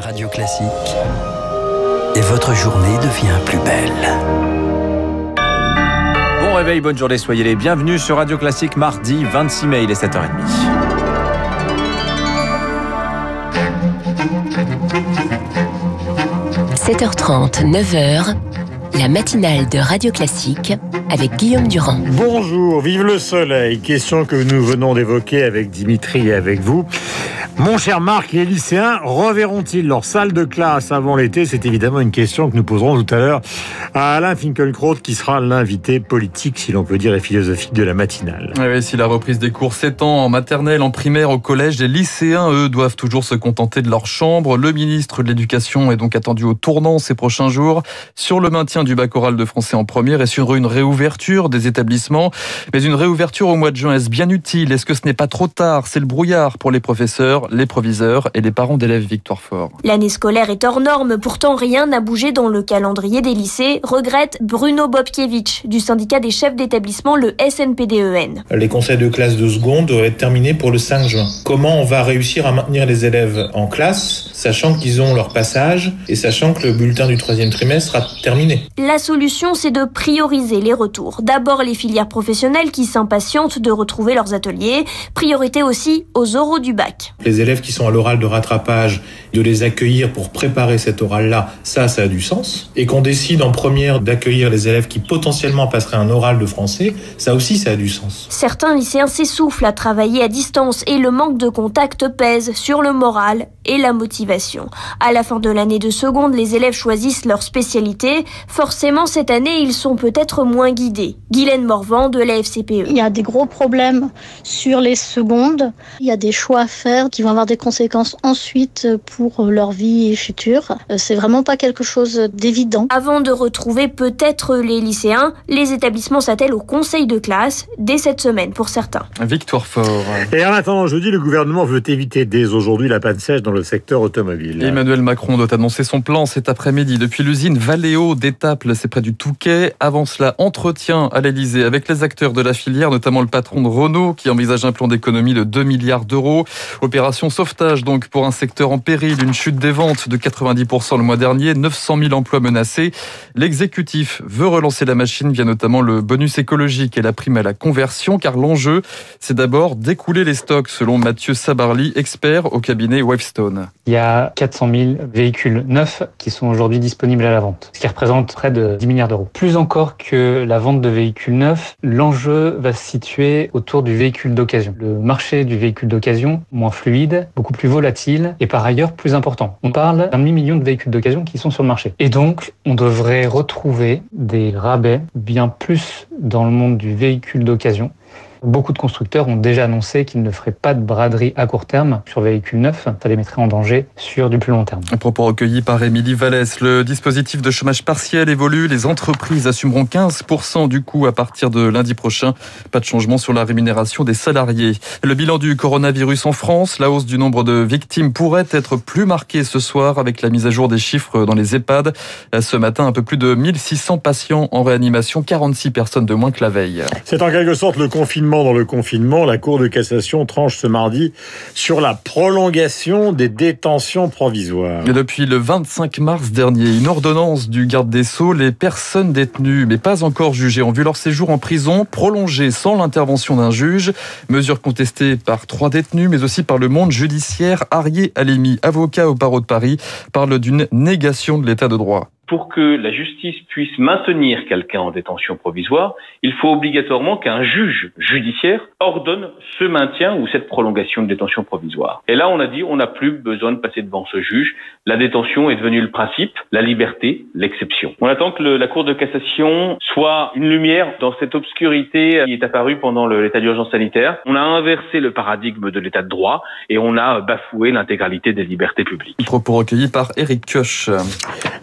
Radio Classique. Et votre journée devient plus belle. Bon réveil, bonne journée, soyez les bienvenus sur Radio Classique, mardi 26 mai, il est 7h30. « 7h30, 9h, la matinale de Radio Classique avec Guillaume Durand. » Bonjour, vive le soleil. Question que nous venons d'évoquer avec Dimitri et avec vous. Mon cher Marc, les lycéens reverront-ils leur salle de classe avant l'été ? C'est évidemment une question que nous poserons tout à l'heure à Alain Finkielkraut, qui sera l'invité politique, si l'on peut dire, et philosophique de la matinale. Oui, si la reprise des cours s'étend en maternelle, en primaire, au collège, les lycéens, eux, doivent toujours se contenter de leur chambre. Le ministre de l'Éducation est donc attendu au tournant ces prochains jours sur le maintien du bac oral de français en première et sur une réouverture des établissements. Mais une réouverture au mois de juin, est-ce bien utile ? Est-ce que ce n'est pas trop tard ? C'est le brouillard pour les professeurs, les proviseurs et les parents d'élèves. Victoire Fort. L'année scolaire est hors norme, pourtant rien n'a bougé dans le calendrier des lycées, regrette Bruno Bobkiewicz du syndicat des chefs d'établissement, le SNPDEN. Les conseils de classe de seconde doivent être terminés pour le 5 juin. Comment on va réussir à maintenir les élèves en classe, sachant qu'ils ont leur passage et sachant que le bulletin du 3e trimestre sera terminé ? La solution, c'est de prioriser les retours. D'abord les filières professionnelles qui s'impatientent de retrouver leurs ateliers. Priorité aussi aux oraux du bac. Les élèves qui sont à l'oral de rattrapage, de les accueillir pour préparer cet oral-là, ça a du sens. Et qu'on décide en première d'accueillir les élèves qui potentiellement passeraient un oral de français, ça aussi, ça a du sens. Certains lycéens s'essoufflent à travailler à distance et le manque de contact pèse sur le moral et la motivation. À la fin de l'année de seconde, les élèves choisissent leur spécialité. Forcément, cette année, ils sont peut-être moins guidés. Guylaine Morvan de la FCPE. Il y a des gros problèmes sur les secondes. Il y a des choix à faire qui vont avoir des conséquences ensuite pour leur vie future. C'est vraiment pas quelque chose d'évident. Avant de retrouver peut-être les lycéens, les établissements s'attellent au conseil de classe dès cette semaine pour certains. Victoire Fort. Et en attendant jeudi, le gouvernement veut éviter dès aujourd'hui la panne sèche dans le secteur automobile. Emmanuel Macron doit annoncer son plan cet après-midi depuis l'usine Valeo d'Étaples, c'est près du Touquet. Avant cela, entretien à l'Elysée avec les acteurs de la filière, notamment le patron de Renault qui envisage un plan d'économie de 2 milliards d'euros. Opération sauvetage donc pour un secteur en péril, une chute des ventes de 90% le mois dernier, 900 000 emplois menacés. L'exécutif veut relancer la machine via notamment le bonus écologique et la prime à la conversion, car l'enjeu, c'est d'abord d'écouler les stocks, selon Mathieu Sabarly, expert au cabinet Wavestone. Il y a 400 000 véhicules neufs qui sont aujourd'hui disponibles à la vente, ce qui représente près de 10 milliards d'euros. Plus encore que la vente de véhicules neufs, l'enjeu va se situer autour du véhicule d'occasion. Le marché du véhicule d'occasion, moins fluide, beaucoup plus volatile et par ailleurs plus important. On parle d'1,5 million de véhicules d'occasion qui sont sur le marché. Et donc, on devrait retrouver des rabais bien plus dans le monde du véhicule d'occasion. Beaucoup de constructeurs ont déjà annoncé qu'ils ne feraient pas de braderie à court terme sur véhicules neufs. Ça les mettrait en danger sur du plus long terme. Un propos recueilli par Émilie Vallès. Le dispositif de chômage partiel évolue. Les entreprises assumeront 15% du coût à partir de lundi prochain. Pas de changement sur la rémunération des salariés. Le bilan du coronavirus en France. La hausse du nombre de victimes pourrait être plus marquée ce soir avec la mise à jour des chiffres dans les EHPAD. Ce matin, un peu plus de 1600 patients en réanimation, 46 personnes de moins que la veille. C'est en quelque sorte le confinement dans le confinement. La Cour de cassation tranche ce mardi sur la prolongation des détentions provisoires. Et depuis le 25 mars dernier, une ordonnance du garde des Sceaux, les personnes détenues mais pas encore jugées ont vu leur séjour en prison prolongé sans l'intervention d'un juge. Mesure contestée par 3 détenus mais aussi par le monde judiciaire. Arié Alemi, avocat au barreau de Paris, parle d'une négation de l'état de droit. Pour que la justice puisse maintenir quelqu'un en détention provisoire, il faut obligatoirement qu'un juge judiciaire ordonne ce maintien ou cette prolongation de détention provisoire. Et là, on a dit, on n'a plus besoin de passer devant ce juge. La détention est devenue le principe, la liberté, l'exception. On attend que la Cour de cassation soit une lumière dans cette obscurité qui est apparue pendant l'état d'urgence sanitaire. On a inversé le paradigme de l'état de droit et on a bafoué l'intégralité des libertés publiques. Propos recueillis par Éric Kioch. La suite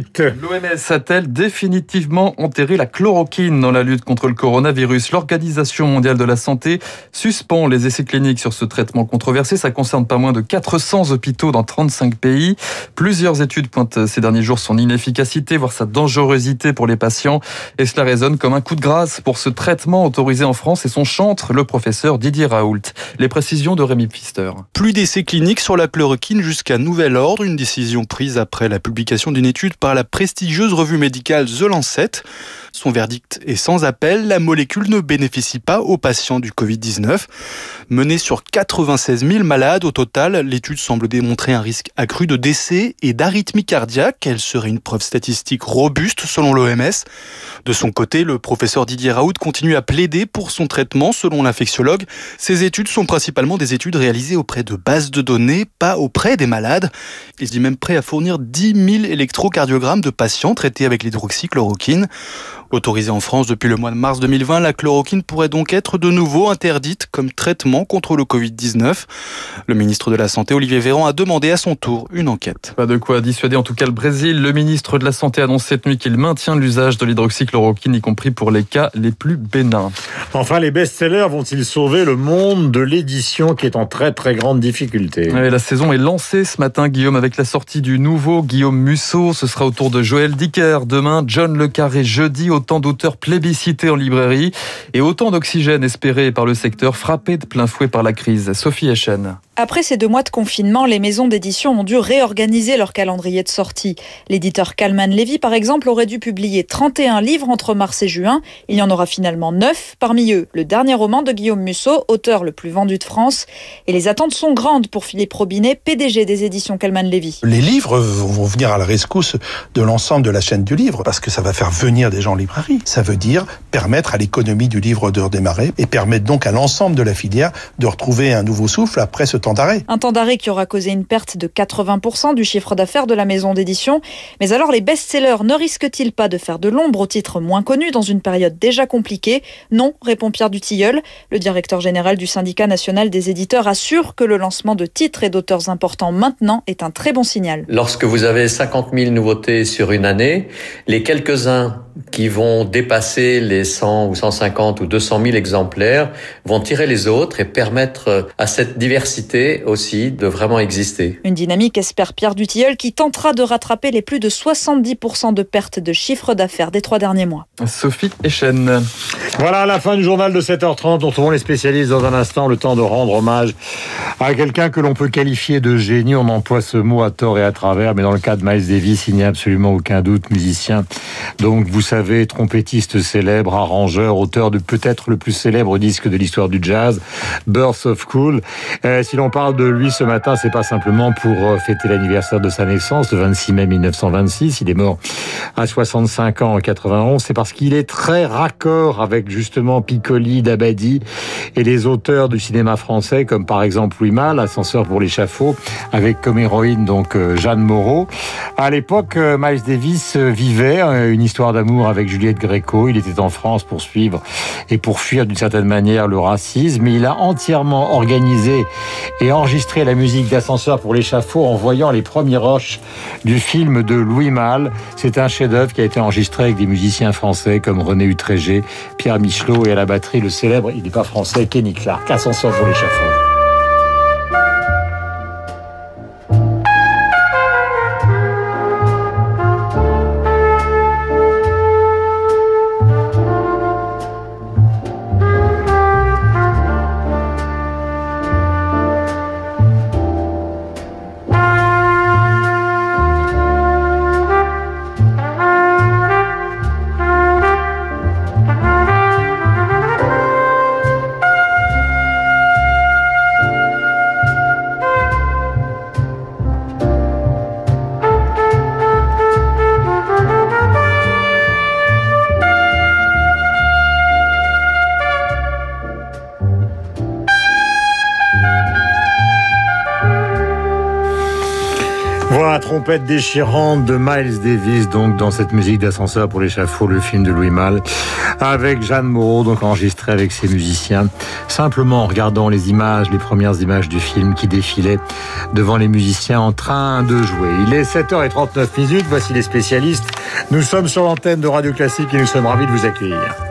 écoute. L'OMS a-t-elle définitivement enterré la chloroquine dans la lutte contre le coronavirus ? L'Organisation mondiale de la santé suspend les essais cliniques sur ce traitement controversé. Ça concerne pas moins de 400 hôpitaux dans 35 pays. Plusieurs études pointent ces derniers jours son inefficacité, voire sa dangerosité pour les patients. Et cela résonne comme un coup de grâce pour ce traitement autorisé en France et son chantre, le professeur Didier Raoult. Les précisions de Rémi Pfister. Plus d'essais cliniques sur la chloroquine jusqu'à nouvel ordre, une décision prise après la publication d'une étude par la prestigieuse revue médicale The Lancet. Son verdict est sans appel, la molécule ne bénéficie pas aux patients du Covid-19. Menée sur 96 000 malades au total, l'étude semble démontrer un risque accru de décès et d'arythmie cardiaque. Elle serait une preuve statistique robuste selon l'OMS. De son côté, le professeur Didier Raoult continue à plaider pour son traitement. Selon l'infectiologue, ces études sont principalement des études réalisées auprès de bases de données, pas auprès des malades. Il se dit même prêt à fournir 10 000 électrocardiogrammes de patients traités avec l'hydroxychloroquine. Autorisée en France depuis le mois de mars 2020, la chloroquine pourrait donc être de nouveau interdite comme traitement contre le Covid-19. Le ministre de la Santé, Olivier Véran, a demandé à son tour une enquête. Pas de quoi dissuader en tout cas le Brésil. Le ministre de la Santé annonce cette nuit qu'il maintient l'usage de l'hydroxychloroquine, y compris pour les cas les plus bénins. Enfin, les best-sellers vont-ils sauver le monde de l'édition qui est en très très grande difficulté ? Ouais, la saison est lancée ce matin, Guillaume, avec la sortie du nouveau Guillaume Musso. Ce sera au tour de Joël Dicker demain, John Le Carré jeudi. Autant d'auteurs plébiscités en librairie et autant d'oxygène espéré par le secteur frappé de plein fouet par la crise. Sophie Echen. Après ces 2 mois de confinement, les maisons d'édition ont dû réorganiser leur calendrier de sortie. L'éditeur Calman Levy, par exemple, aurait dû publier 31 livres entre mars et juin. Il y en aura finalement 9. Parmi eux, le dernier roman de Guillaume Musso, auteur le plus vendu de France. Et les attentes sont grandes pour Philippe Robinet, PDG des éditions Calman Levy. Les livres vont venir à la rescousse de l'ensemble de la chaîne du livre parce que ça va faire venir des gens en librairie. Ça veut dire permettre à l'économie du livre de redémarrer et permettre donc à l'ensemble de la filière de retrouver un nouveau souffle après ce temps d'arrêt. Un temps d'arrêt qui aura causé une perte de 80% du chiffre d'affaires de la maison d'édition. Mais alors les best-sellers ne risquent-ils pas de faire de l'ombre aux titres moins connus dans une période déjà compliquée ? Non, répond Pierre Dutilleul. Le directeur général du syndicat national des éditeurs assure que le lancement de titres et d'auteurs importants maintenant est un très bon signal. Lorsque vous avez 50 000 nouveautés sur une année, les quelques-uns qui vont dépasser les 100 ou 150 ou 200 000 exemplaires vont tirer les autres et permettre à cette diversité aussi de vraiment exister. Une dynamique, espère Pierre Dutilleul, qui tentera de rattraper les plus de 70% de pertes de chiffre d'affaires des 3 derniers mois. Sophie Echen. Voilà la fin du journal de 7h30. Nous retrouvons les spécialistes dans un instant, le temps de rendre hommage à quelqu'un que l'on peut qualifier de génie. On emploie ce mot à tort et à travers, mais dans le cas de Miles Davis, il n'y a absolument aucun doute. Musicien, donc vous savez, trompettiste célèbre, arrangeur, auteur de peut-être le plus célèbre disque de l'histoire du jazz, Birth of Cool. Si l'on parle de lui ce matin, c'est pas simplement pour fêter l'anniversaire de sa naissance, le 26 mai 1926. Il est mort à 65 ans en 91. C'est parce qu'il est très raccord avec justement Piccoli, Dabadi et les auteurs du cinéma français, comme par exemple Louis Malle, Ascenseur pour l'échafaud, avec comme héroïne donc Jeanne Moreau. À l'époque, Miles Davis vivait une histoire d'amour avec Juliette Gréco. Il était en France pour suivre et pour fuir d'une certaine manière le racisme, mais il a entièrement organisé et enregistré la musique d'Ascenseur pour l'échafaud en voyant les premiers rushs du film de Louis Malle. C'est un chef-d'œuvre qui a été enregistré avec des musiciens français comme René Utrégé, Pierre Michelot et à la batterie le célèbre, il n'est pas français, Kenny Clarke. Ascenseur pour l'échafaud. La trompette déchirante de Miles Davis, donc dans cette musique d'ascenseur pour l'échafaud, le film de Louis Malle, avec Jeanne Moreau, donc enregistré avec ses musiciens, simplement en regardant les images, les premières images du film qui défilaient devant les musiciens en train de jouer. Il est 7h39, voici les spécialistes. Nous sommes sur l'antenne de Radio Classique et nous sommes ravis de vous accueillir.